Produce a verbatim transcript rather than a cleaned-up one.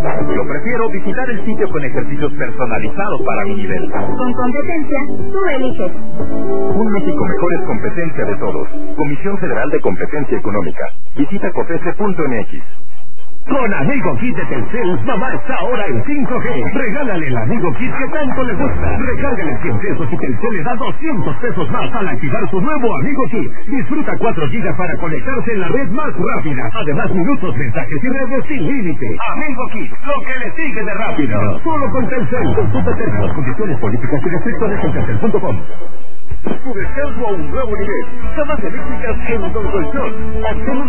Yo prefiero visitar el sitio con ejercicios personalizados para mi nivel. Con competencia, tú eliges. Un México mejor es competencia de todos. Comisión Federal de Competencia Económica. Visita copese punto m x. Con Amigo Kit de Telcel, mamá está ahora en cinco G. Regálale el Amigo Kit que tanto le gusta. Recárgale cien pesos y Telcel le da doscientos pesos más al activar su nuevo Amigo Kit. Disfruta cuatro gigas para conectarse en la red más rápida. Además, minutos, mensajes y redes sin límite. Amigo Kit, lo que le sigue de rápido. Solo con Telcel. Consulta términos, condiciones políticas y restricciones en telcel punto com. Tu descanso a un nuevo nivel. Camas eléctricas en Don Colchón. Obtén